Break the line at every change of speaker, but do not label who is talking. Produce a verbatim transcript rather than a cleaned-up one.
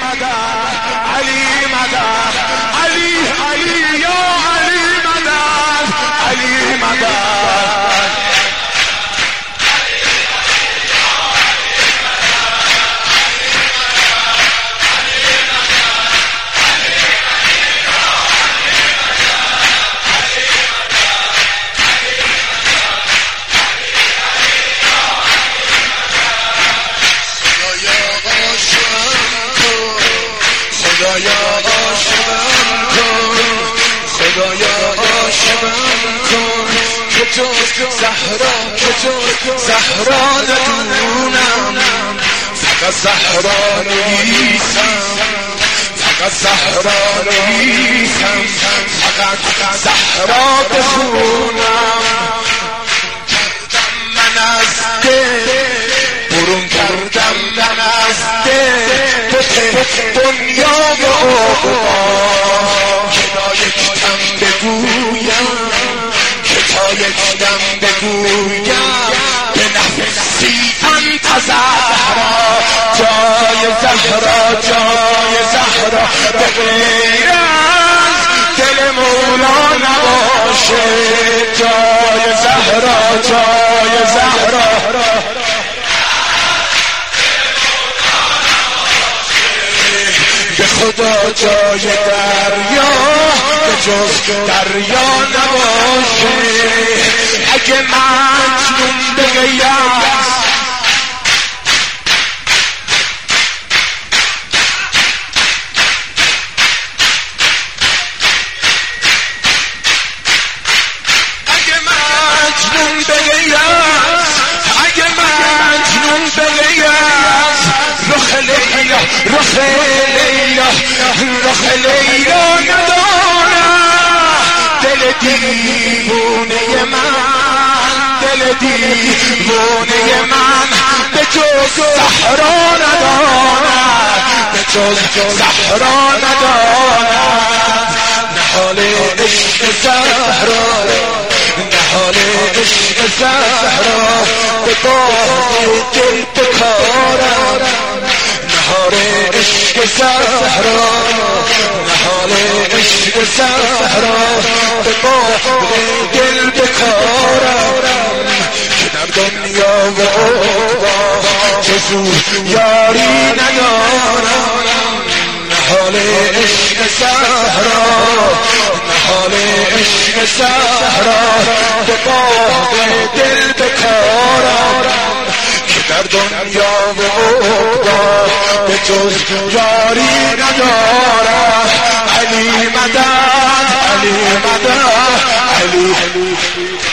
مدد علی مدد علی علی یا علی مدد علی مدد خدایا عاشقم کن خدایا عاشقم کن که تو زهرا که تو زهرا ندونم فقط زهرا نیستم فقط زهرا نیستم فقط زهرا بخونم من از دل برون کردم من از دل دنیا و عقبا که تا یک دم بگویم که تا یک دم بگویم به نفسی انت زهرا جای زهرا جای زهرا به غیر از دل مولا نباشه جای زهرا جای زهرا به خدا جای دریا به جز دریا نباشه اگه مجنون بگیست اگه مجنون بگیست اگه مجنون بگیست رخ لیلا رخ لیلا رخ لیلا ندارم دل دیوونه من دل دیوونه من به جز زهرا ندارم به جز زهرا ندارم نهال عشق زهرا نهال عشق زهرا به باغ دل بکارم نهار عشق زهرا نهال عشق زهرا به باغ دل بکارم که در دنیا و عقبا جزو یاری ندارم نهال عشق زهرا نهال عشق زهرا به باغ دل بکارم که در دنیا و عقبا به جز یاری ندارم علی مدد علی مدد علی